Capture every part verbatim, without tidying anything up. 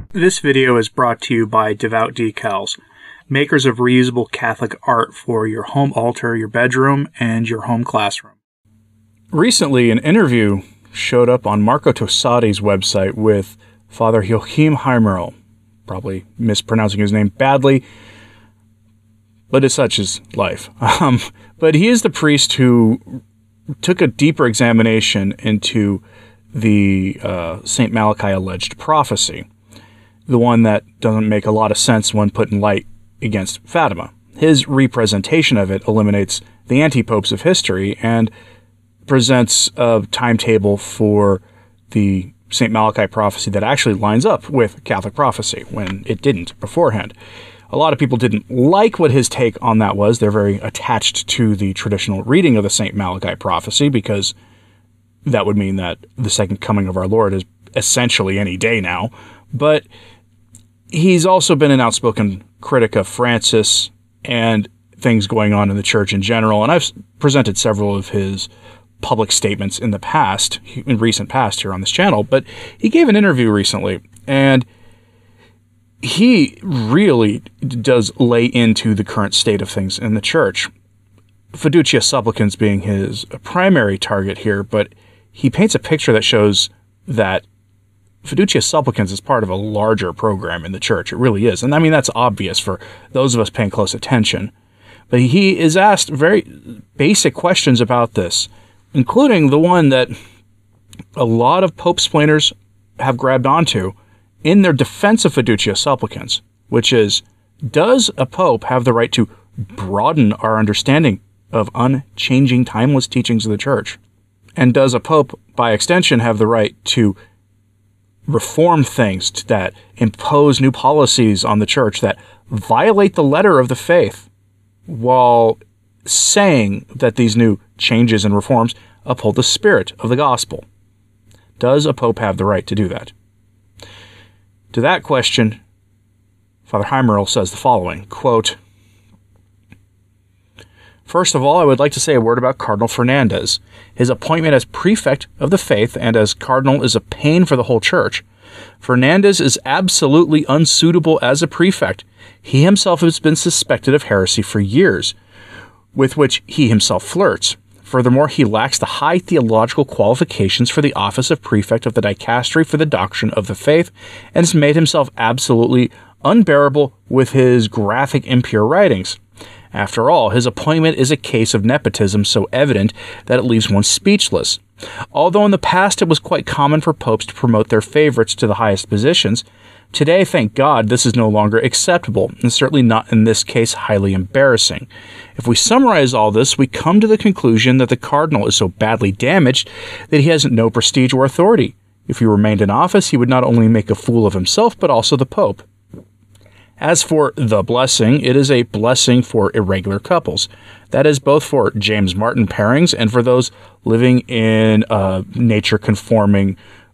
This video is brought to you by Devout Decals, makers of reusable Catholic art for your home altar, your bedroom, and your home classroom. Recently, an interview showed up on Marco Tossati's website with Father Joachim Heimerl, probably mispronouncing his name badly, but as such is life. Um, but he is the priest who took a deeper examination into the uh, Saint Malachi alleged prophecy, the one that doesn't make a lot of sense when put in light against Fatima. His representation of it eliminates the anti-popes of history and presents a timetable for the Saint Malachi prophecy that actually lines up with Catholic prophecy when it didn't beforehand. A lot of people didn't like what his take on that was. They're very attached to the traditional reading of the Saint Malachi prophecy because that would mean that the second coming of our Lord is essentially any day now. But he's also been an outspoken critic of Francis and things going on in the church in general, and I've presented several of his public statements in the past, in recent past here on this channel, but he gave an interview recently, and he really does lay into the current state of things in the church. Fiducia Supplicans being his primary target here, but he paints a picture that shows that Fiducia Supplicans is part of a larger program in the church. It really is. And I mean, that's obvious for those of us paying close attention. But he is asked very basic questions about this, including the one that a lot of Pope-splainers have grabbed onto in their defense of Fiducia Supplicans, which is, does a Pope have the right to broaden our understanding of unchanging, timeless teachings of the church? And does a Pope, by extension, have the right to reform things that impose new policies on the church that violate the letter of the faith while saying that these new changes and reforms uphold the spirit of the gospel? Does a pope have the right to do that? To that question, Father Heimerl says the following, quote, "First of all, I would like to say a word about Cardinal Fernandez. His appointment as prefect of the faith and as cardinal is a pain for the whole church. Fernandez is absolutely unsuitable as a prefect. He himself has been suspected of heresy for years, with which he himself flirts. Furthermore, he lacks the high theological qualifications for the office of prefect of the dicastery for the doctrine of the faith, and has made himself absolutely unbearable with his graphic impure writings. After all, his appointment is a case of nepotism so evident that it leaves one speechless. Although in the past it was quite common for popes to promote their favorites to the highest positions, today, thank God, this is no longer acceptable, and certainly not in this case highly embarrassing. If we summarize all this, we come to the conclusion that the cardinal is so badly damaged that he has no prestige or authority. If he remained in office, he would not only make a fool of himself, but also the pope. As for the blessing, it is a blessing for irregular couples. That is both for James Martin pairings and for those living in uh, nature-conforming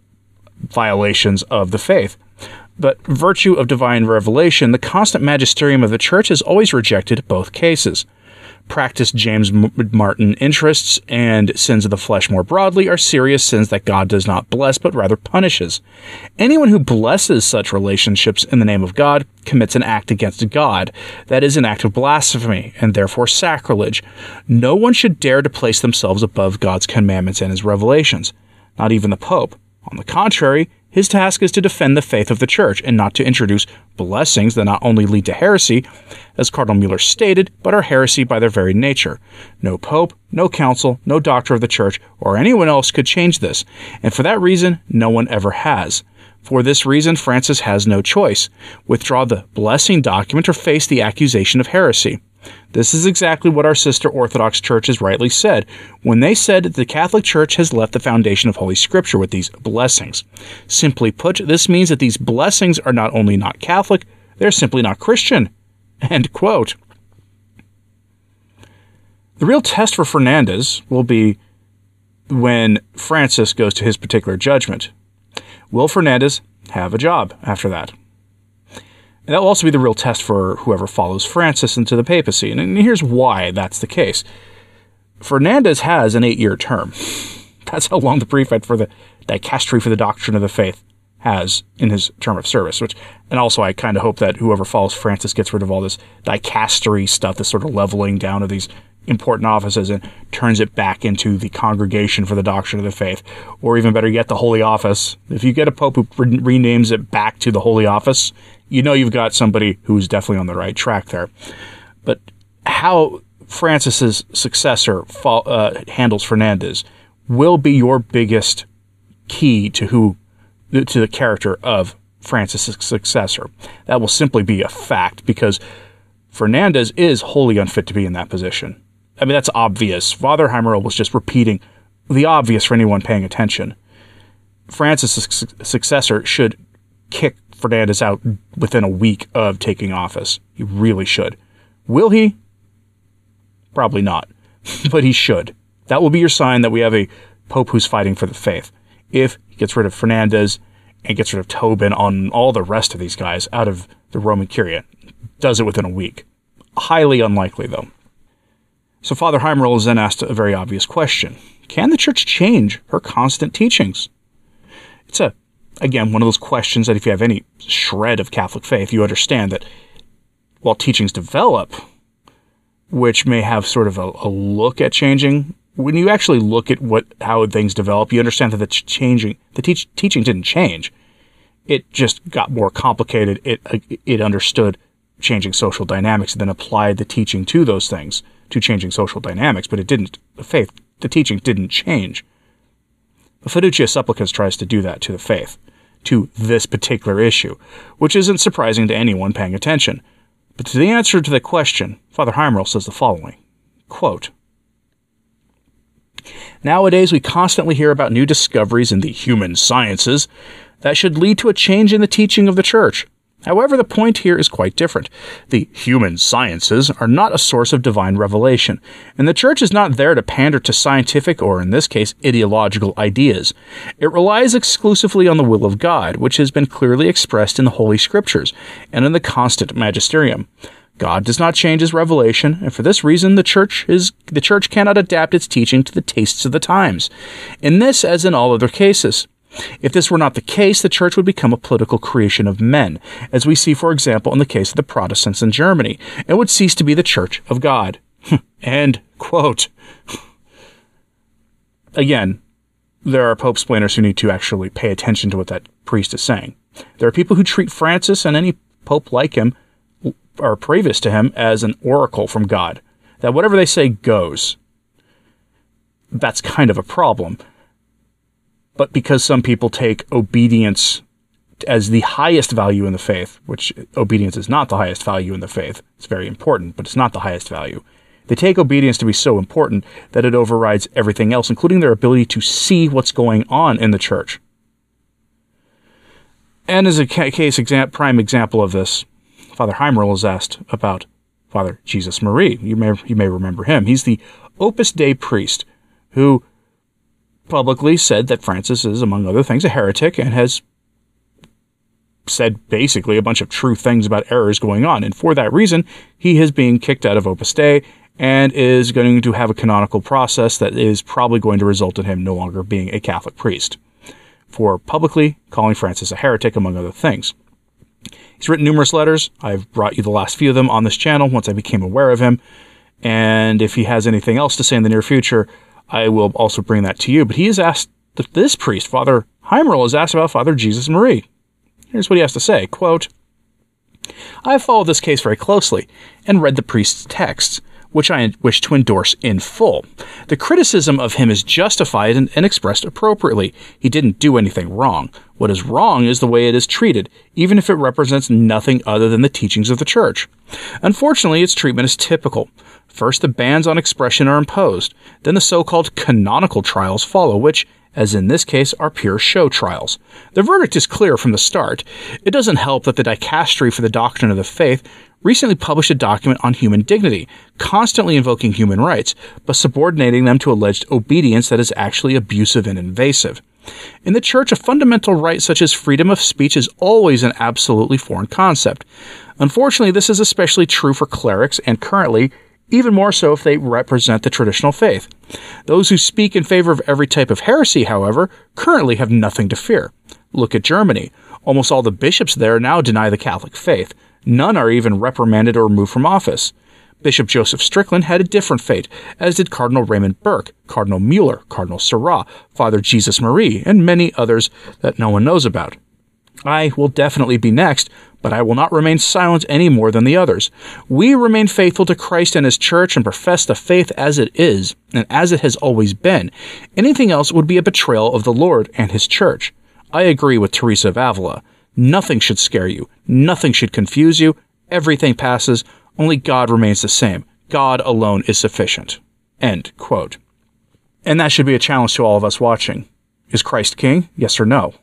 violations of the faith. But virtue of divine revelation, the constant magisterium of the Church has always rejected both cases. Practiced James Martin interests and sins of the flesh more broadly are serious sins that God does not bless but rather punishes. Anyone who blesses such relationships in the name of God commits an act against God. That is an act of blasphemy and therefore sacrilege. No one should dare to place themselves above God's commandments and his revelations, not even the Pope. On the contrary, his task is to defend the faith of the Church and not to introduce blessings that not only lead to heresy, as Cardinal Mueller stated, but are heresy by their very nature. No pope, no council, no doctor of the Church, or anyone else could change this, and for that reason, no one ever has. For this reason, Francis has no choice. Withdraw the blessing document or face the accusation of heresy. This is exactly what our sister Orthodox Church has rightly said when they said that the Catholic Church has left the foundation of Holy Scripture with these blessings. Simply put, this means that these blessings are not only not Catholic, they're simply not Christian. End quote. The real test for Fernandez will be when Francis goes to his particular judgment. Will Fernandez have a job after that? And that will also be the real test for whoever follows Francis into the papacy. And here's why that's the case. Fernandez has an eight-year term. That's how long the prefect for the dicastery for the doctrine of the faith has in his term of service. Which, and also I kind of hope that whoever follows Francis gets rid of all this dicastery stuff, this sort of leveling down of these important offices, and turns it back into the Congregation for the Doctrine of the Faith, or even better yet, the Holy Office. If you get a pope who re- renames it back to the Holy Office, you know you've got somebody who's definitely on the right track there. But how Francis's successor fo- uh, handles Fernandez will be your biggest key to who, to the character of Francis's successor. That will simply be a fact, because Fernandez is wholly unfit to be in that position. I mean, that's obvious. Father Heimerl was just repeating the obvious for anyone paying attention. Francis's su- successor should kick Fernandez out within a week of taking office. He really should. Will he? Probably not. But he should. That will be your sign that we have a pope who's fighting for the faith. If he gets rid of Fernandez and gets rid of Tobin on all the rest of these guys out of the Roman Curia, does it within a week. Highly unlikely, though. So Father Heimerl is then asked a very obvious question. Can the church change her constant teachings? It's, a, again, one of those questions that if you have any shred of Catholic faith, you understand that while teachings develop, which may have sort of a, a look at changing, when you actually look at what how things develop, you understand that the changing, the teach, teaching didn't change. It just got more complicated. It it understood changing social dynamics and then applied the teaching to those things, to changing social dynamics, but it didn't, the faith, the teaching didn't change. The Fiducia Supplicans tries to do that to the faith, to this particular issue, which isn't surprising to anyone paying attention. But to the answer to the question, Father Heimerl says the following, quote, "Nowadays we constantly hear about new discoveries in the human sciences that should lead to a change in the teaching of the Church. However, the point here is quite different. The human sciences are not a source of divine revelation, and the Church is not there to pander to scientific or, in this case, ideological ideas. It relies exclusively on the will of God, which has been clearly expressed in the Holy Scriptures and in the constant magisterium. God does not change his revelation, and for this reason the church is the church cannot adapt its teaching to the tastes of the times. In this, as in all other cases. If this were not the case, the church would become a political creation of men, as we see, for example, in the case of the Protestants in Germany, and would cease to be the Church of God." End quote. Again, there are Pope splainers who need to actually pay attention to what that priest is saying. There are people who treat Francis and any pope like him, or previous to him, as an oracle from God, that whatever they say goes. That's kind of a problem. But because some people take obedience as the highest value in the faith, which obedience is not the highest value in the faith, it's very important, but it's not the highest value. They take obedience to be so important that it overrides everything else, including their ability to see what's going on in the church. And as a case exam- prime example of this, Father Heimerl is asked about Father Jesus Marie. You may you may remember him. He's the Opus Dei priest who publicly said that Francis is, among other things, a heretic, and has said basically a bunch of true things about errors going on. And for that reason, he is being kicked out of Opus Dei and is going to have a canonical process that is probably going to result in him no longer being a Catholic priest, for publicly calling Francis a heretic, among other things. He's written numerous letters. I've brought you the last few of them on this channel once I became aware of him. And if he has anything else to say in the near future, I will also bring that to you. But he has asked, this priest, Father Heimerl, has asked about Father Jesus Marie. Here's what he has to say, quote, "I have followed this case very closely and read the priest's texts, which I wish to endorse in full. The criticism of him is justified and, and expressed appropriately. He didn't do anything wrong. What is wrong is the way it is treated, even if it represents nothing other than the teachings of the Church. Unfortunately, its treatment is typical. First, the bans on expression are imposed. Then the so-called canonical trials follow, which, as in this case, are pure show trials. The verdict is clear from the start. It doesn't help that the Dicastery for the Doctrine of the Faith recently published a document on human dignity, constantly invoking human rights, but subordinating them to alleged obedience that is actually abusive and invasive. In the Church, a fundamental right such as freedom of speech is always an absolutely foreign concept. Unfortunately, this is especially true for clerics, and currently, even more so if they represent the traditional faith. Those who speak in favor of every type of heresy, however, currently have nothing to fear. Look at Germany. Almost all the bishops there now deny the Catholic faith. None are even reprimanded or removed from office. Bishop Joseph Strickland had a different fate, as did Cardinal Raymond Burke, Cardinal Mueller, Cardinal Sarah, Father Jesus Marie, and many others that no one knows about. I will definitely be next, but I will not remain silent any more than the others. We remain faithful to Christ and His Church and profess the faith as it is, and as it has always been. Anything else would be a betrayal of the Lord and His Church. I agree with Teresa of Avila. Nothing should scare you. Nothing should confuse you. Everything passes. Only God remains the same. God alone is sufficient. End quote. And that should be a challenge to all of us watching. Is Christ king? Yes or no?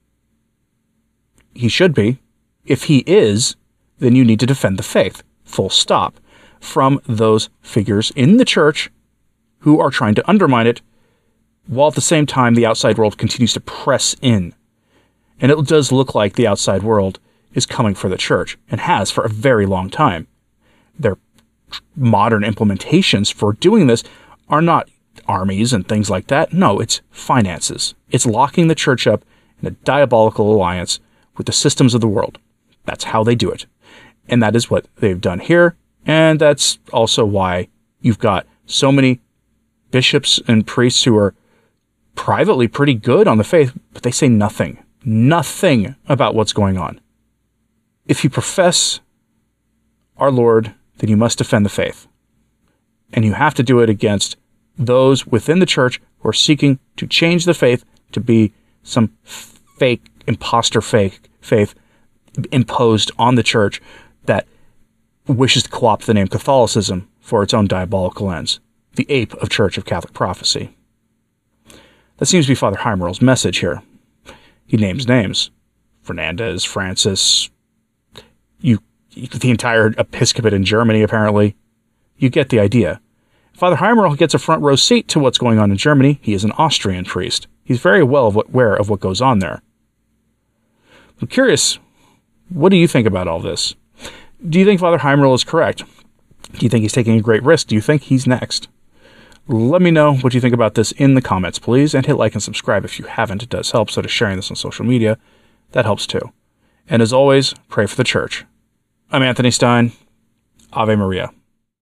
He should be. If he is, then you need to defend the faith. Full stop. From those figures in the church who are trying to undermine it, while at the same time the outside world continues to press in. And it does look like the outside world is coming for the church, and has for a very long time. Their modern implementations for doing this are not armies and things like that. No, it's finances. It's locking the church up in a diabolical alliance with the systems of the world. That's how they do it. And that is what they've done here. And that's also why you've got so many bishops and priests who are privately pretty good on the faith, but they say nothing. Nothing about what's going on. If you profess our Lord, then you must defend the faith. And you have to do it against those within the church who are seeking to change the faith to be some fake, imposter fake faith imposed on the church that wishes to co-opt the name Catholicism for its own diabolical ends. The ape of Church of Catholic Prophecy. That seems to be Father Heimerl's message here. He names names. Fernandez, Francis, you, the entire episcopate in Germany, apparently. You get the idea. Father Heimerl gets a front row seat to what's going on in Germany. He is an Austrian priest. He's very well aware of what goes on there. I'm curious, what do you think about all this? Do you think Father Heimerl is correct? Do you think he's taking a great risk? Do you think he's next? Let me know what you think about this in the comments, please, and hit like and subscribe if you haven't. It does help, so does sharing this on social media. That helps too. And as always, pray for the church. I'm Anthony Stein. Ave Maria.